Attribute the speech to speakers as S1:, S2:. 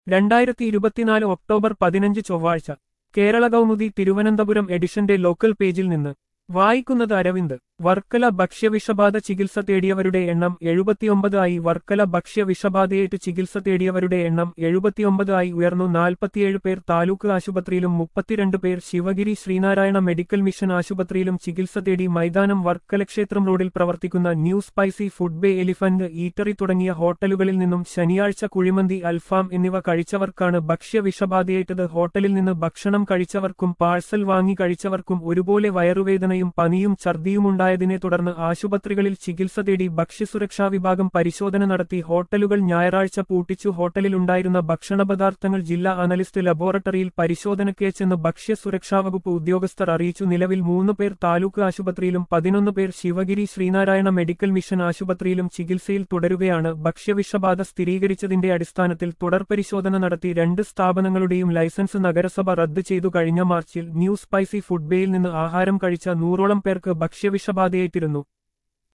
S1: 2024 October 15 ചൊവ്വാഴ്ച കേരള കൗമുദി തിരുവനന്തപുരം എഡിഷന്റെ local പേജിൽ നിന്ന് വായിക്കുന്നത് അരവിന്ദ്. വർക്കല ഭക്ഷ്യവിഷബാധ ചികിത്സ തേടിയവരുടെ എണ്ണം 79 ആയി. വർക്കല ഭക്ഷ്യവിഷബാധയേറ്റ് ചികിത്സ തേടിയവരുടെ എണ്ണം 79 ആയി ഉയർന്നു. 47 പേർ താലൂക്ക് ആശുപത്രിയിലും 32 പേർ ശിവഗിരി ശ്രീനാരായണ മെഡിക്കൽ മിഷൻ ആശുപത്രിയിലും ചികിത്സ തേടി. മൈതാനം വർക്കല ക്ഷേത്രം റോഡിൽ പ്രവർത്തിക്കുന്ന new spicy food bay, elephant eatery തുടങ്ങിയ ഹോട്ടലുകളിൽ നിന്നും ശനിയാഴ്ച കുഴിമന്തി, അൽഫാം എന്നിവ കഴിച്ചവർക്കാണ് ഭക്ഷ്യവിഷബാധയേറ്റത്. ഹോട്ടലിൽ നിന്ന് ഭക്ഷണം കഴിച്ചവർക്കും പാഴ്സൽ വാങ്ങി കഴിച്ചവർക്കും ഒരുപോലെ വയറുവേദനയും പനിയും ഛർദിയുമുണ്ടായതിനെ തുടർന്ന് ആശുപത്രികളിൽ ചികിത്സ തേടി. ഭക്ഷ്യസുരക്ഷാ വിഭാഗം പരിശോധന നടത്തി. ഹോട്ടലുകൾ ഞായറാഴ്ച പൂട്ടിച്ചു. ഹോട്ടലിലുണ്ടായിരുന്ന ഭക്ഷണപദാർത്ഥങ്ങൾ ജില്ലാ അനലിസ്റ്റ് ലബോറട്ടറിയിൽ പരിശോധനയ്ക്കയച്ചെന്ന് ഭക്ഷ്യസുരക്ഷാവകുപ്പ് ഉദ്യോഗസ്ഥർ അറിയിച്ചു. നിലവിൽ 3 പേർ താലൂക്ക് ആശുപത്രിയിലും 11 പേർ ശിവഗിരി ശ്രീനാരായണ മെഡിക്കൽ മിഷൻ ആശുപത്രിയിലും ചികിത്സയിൽ തുടരുകയാണ്. ഭക്ഷ്യവിഷബാധ സ്ഥിരീകരിച്ചതിന്റെ അടിസ്ഥാനത്തിൽ തുടർപരിശോധന നടത്തി. 2 സ്ഥാപനങ്ങളുടെയും ലൈസൻസ് നഗരസഭ റദ്ദ് ചെയ്തു. കഴിഞ്ഞ മാർച്ചിൽ ന്യൂ സ്പൈസി ഫുഡ് ബേയിൽ നിന്ന് ആഹാരം കഴിച്ച 100ഓളം പേർക്ക് ഭക്ഷ്യവിഷബാധയേറ്റിരുന്നു.